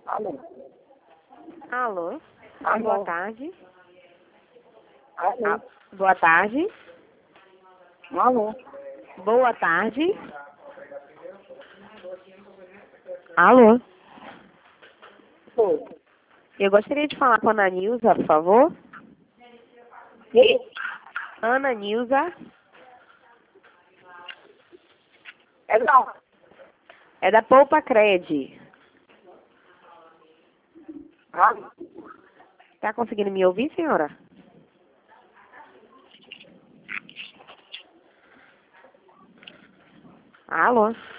Alô? Alô? Alô? Boa tarde. Alô? Boa tarde. Alô? Boa tarde. Alô? Oi. Eu gostaria de falar com a Ana Nilza, por favor. E? Ana Nilza. É não. É da Poupa Cred. Alô? Tá conseguindo me ouvir, senhora? Alô?